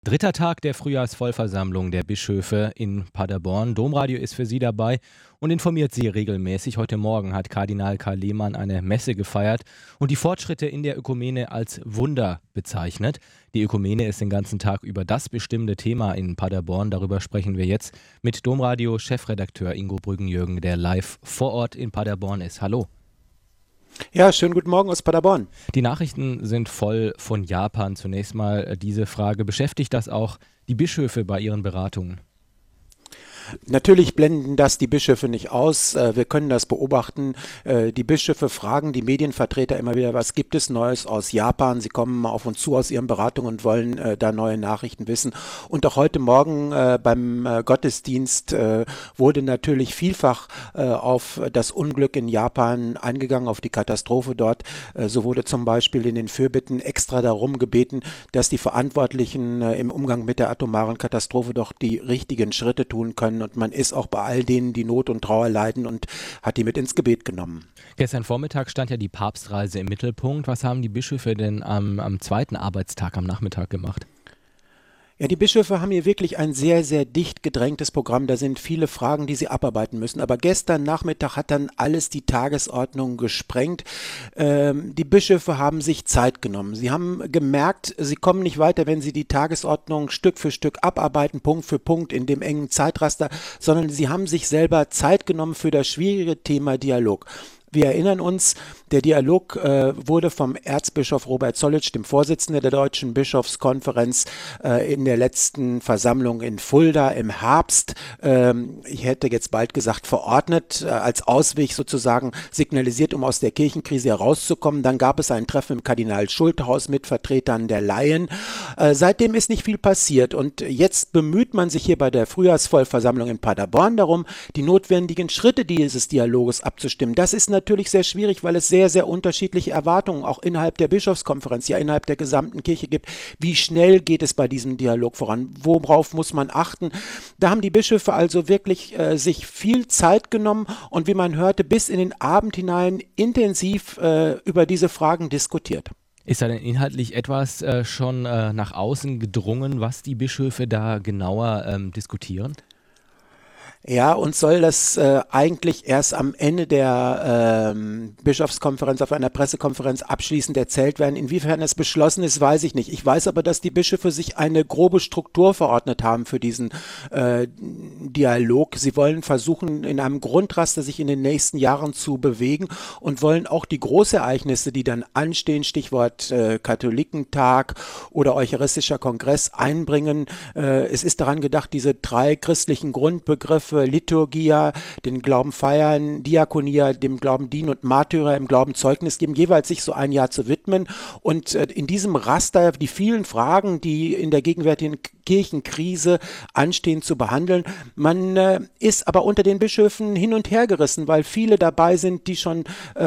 Dritter Tag der Frühjahrsvollversammlung der Bischöfe in Paderborn. Domradio ist für Sie dabei und informiert Sie regelmäßig. Heute Morgen hat Kardinal Karl Lehmann eine Messe gefeiert und die Fortschritte in der Ökumene als Wunder bezeichnet. Die Ökumene ist den ganzen Tag über das bestimmende Thema in Paderborn. Darüber sprechen wir jetzt mit Domradio-Chefredakteur Ingo Brüggenjürgen, der live vor Ort in Paderborn ist. Hallo. Ja, schönen guten Morgen aus Paderborn. Die Nachrichten sind voll von Japan. Zunächst mal diese Frage: Beschäftigt das auch die Bischöfe bei ihren Beratungen? Natürlich blenden das die Bischöfe nicht aus. Wir können das beobachten. Die Bischöfe fragen die Medienvertreter immer wieder, was gibt es Neues aus Japan? Sie kommen auf uns zu aus ihren Beratungen und wollen da neue Nachrichten wissen. Und auch heute Morgen beim Gottesdienst wurde natürlich vielfach auf das Unglück in Japan eingegangen, auf die Katastrophe dort. So wurde zum Beispiel in den Fürbitten extra darum gebeten, dass die Verantwortlichen im Umgang mit der atomaren Katastrophe doch die richtigen Schritte tun können. Und man ist auch bei all denen, die Not und Trauer leiden, und hat die mit ins Gebet genommen. Gestern Vormittag stand ja die Papstreise im Mittelpunkt. Was haben die Bischöfe denn am zweiten Arbeitstag am Nachmittag gemacht? Ja, die Bischöfe haben hier wirklich ein sehr, sehr dicht gedrängtes Programm. Da sind viele Fragen, die sie abarbeiten müssen. Aber gestern Nachmittag hat dann alles die Tagesordnung gesprengt. Die Bischöfe haben sich Zeit genommen. Sie haben gemerkt, sie kommen nicht weiter, wenn sie die Tagesordnung Stück für Stück abarbeiten, Punkt für Punkt in dem engen Zeitraster, sondern sie haben sich selber Zeit genommen für das schwierige Thema Dialog. Wir erinnern uns, der Dialog wurde vom Erzbischof Robert Zollitsch, dem Vorsitzenden der Deutschen Bischofskonferenz, in der letzten Versammlung in Fulda im Herbst, ich hätte jetzt bald gesagt verordnet, als Ausweg sozusagen signalisiert, um aus der Kirchenkrise herauszukommen. Dann gab es ein Treffen im Kardinal-Schultehaus mit Vertretern der Laien. Seitdem ist nicht viel passiert und jetzt bemüht man sich hier bei der Frühjahrsvollversammlung in Paderborn darum, die notwendigen Schritte dieses Dialoges abzustimmen. Das ist natürlich sehr schwierig, weil es sehr, sehr unterschiedliche Erwartungen auch innerhalb der Bischofskonferenz, ja innerhalb der gesamten Kirche gibt. Wie schnell geht es bei diesem Dialog voran? Worauf muss man achten? Da haben die Bischöfe also wirklich sich viel Zeit genommen und wie man hörte, bis in den Abend hinein intensiv über diese Fragen diskutiert. Ist da denn inhaltlich etwas schon nach außen gedrungen, was die Bischöfe da genauer diskutieren? Ja, uns soll das eigentlich erst am Ende der Bischofskonferenz auf einer Pressekonferenz abschließend erzählt werden. Inwiefern es beschlossen ist, weiß ich nicht. Ich weiß aber, dass die Bischöfe sich eine grobe Struktur verordnet haben für diesen Dialog. Sie wollen versuchen, in einem Grundraster sich in den nächsten Jahren zu bewegen und wollen auch die Großereignisse, die dann anstehen, Stichwort Katholikentag oder Eucharistischer Kongress, einbringen. Es ist daran gedacht, diese drei christlichen Grundbegriffe Liturgia, den Glauben feiern, Diakonia, dem Glauben dienen und Martyrer im Glauben Zeugnis geben, jeweils sich so ein Jahr zu widmen und in diesem Raster die vielen Fragen, die in der gegenwärtigen Kirchenkrise anstehen, zu behandeln. Man ist aber unter den Bischöfen hin und her gerissen, weil viele dabei sind, die schon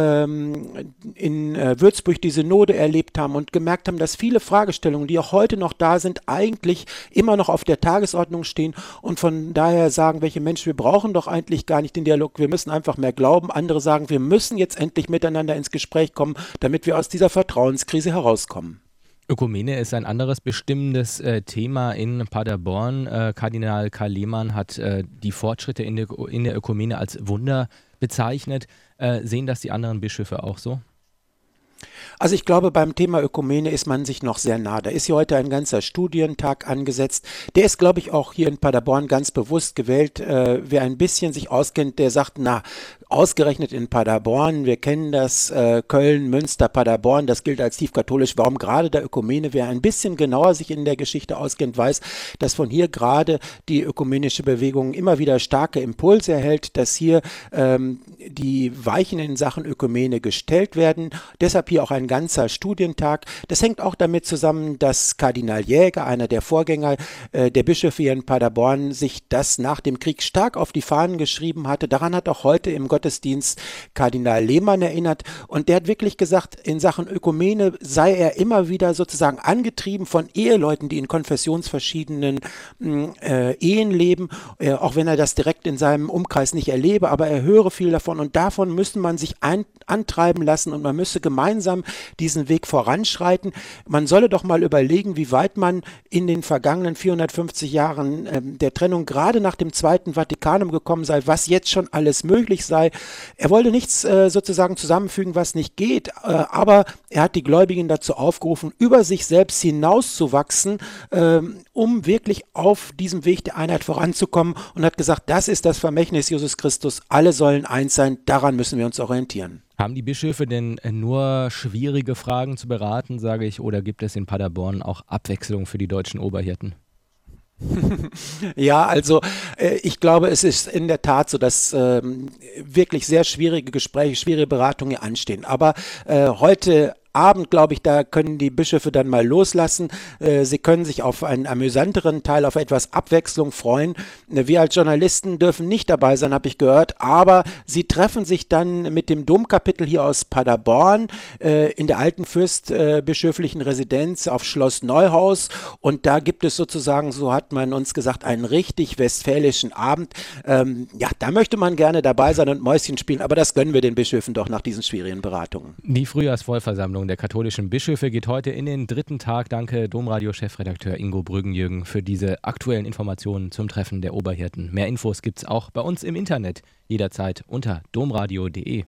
in Würzburg die Synode erlebt haben und gemerkt haben, dass viele Fragestellungen, die auch heute noch da sind, eigentlich immer noch auf der Tagesordnung stehen und von daher sagen, welche Menschen, wir brauchen doch eigentlich gar nicht den Dialog, wir müssen einfach mehr glauben. Andere sagen, wir müssen jetzt endlich miteinander ins Gespräch kommen, damit wir aus dieser Vertrauenskrise herauskommen. Ökumene ist ein anderes bestimmendes Thema in Paderborn. Kardinal Karl Lehmann hat die Fortschritte in der Ökumene als Wunder bezeichnet. Sehen das die anderen Bischöfe auch so? Also ich glaube, beim Thema Ökumene ist man sich noch sehr nah. Da ist hier heute ein ganzer Studientag angesetzt. Der ist, glaube ich, auch hier in Paderborn ganz bewusst gewählt. Wer ein bisschen sich auskennt, der sagt, na, ausgerechnet in Paderborn, wir kennen das, Köln, Münster, Paderborn, das gilt als tiefkatholisch. Warum gerade der Ökumene? Wer ein bisschen genauer sich in der Geschichte auskennt, weiß, dass von hier gerade die ökumenische Bewegung immer wieder starke Impulse erhält, dass hier die Weichen in Sachen Ökumene gestellt werden. Deshalb hier auch ein ganzer Studientag. Das hängt auch damit zusammen, dass Kardinal Jäger, einer der Vorgänger der Bischöfe hier in Paderborn, sich das nach dem Krieg stark auf die Fahnen geschrieben hatte. Daran hat auch heute im Gottesdienst Kardinal Lehmann erinnert und der hat wirklich gesagt, in Sachen Ökumene sei er immer wieder sozusagen angetrieben von Eheleuten, die in konfessionsverschiedenen Ehen leben, auch wenn er das direkt in seinem Umkreis nicht erlebe, aber er höre viel davon und davon müsste man sich antreiben lassen und man müsse gemeinsam diesen Weg voranschreiten. Man solle doch mal überlegen, wie weit man in den vergangenen 450 Jahren der Trennung gerade nach dem Zweiten Vatikanum gekommen sei, was jetzt schon alles möglich sei. Er wollte nichts sozusagen zusammenfügen, was nicht geht, aber er hat die Gläubigen dazu aufgerufen, über sich selbst hinauszuwachsen, um wirklich auf diesem Weg der Einheit voranzukommen, und hat gesagt, das ist das Vermächtnis Jesus Christus, alle sollen eins sein, daran müssen wir uns orientieren. Haben die Bischöfe denn nur schwierige Fragen zu beraten, sage ich, oder gibt es in Paderborn auch Abwechslung für die deutschen Oberhirten? Ja, also ich glaube, es ist in der Tat so, dass wirklich sehr schwierige Gespräche, schwierige Beratungen hier anstehen. Aber heute Abend, glaube ich, da können die Bischöfe dann mal loslassen. Sie können sich auf einen amüsanteren Teil, auf etwas Abwechslung freuen. Wir als Journalisten dürfen nicht dabei sein, habe ich gehört, aber sie treffen sich dann mit dem Domkapitel hier aus Paderborn in der alten fürstbischöflichen Residenz auf Schloss Neuhaus, und da gibt es sozusagen, so hat man uns gesagt, einen richtig westfälischen Abend. Ja, da möchte man gerne dabei sein und Mäuschen spielen, aber das gönnen wir den Bischöfen doch nach diesen schwierigen Beratungen. Die Frühjahrsvollversammlung der katholischen Bischöfe geht heute in den 3. Tag. Danke, Domradio-Chefredakteur Ingo Brüggenjürgen, für diese aktuellen Informationen zum Treffen der Oberhirten. Mehr Infos gibt's auch bei uns im Internet, jederzeit unter domradio.de.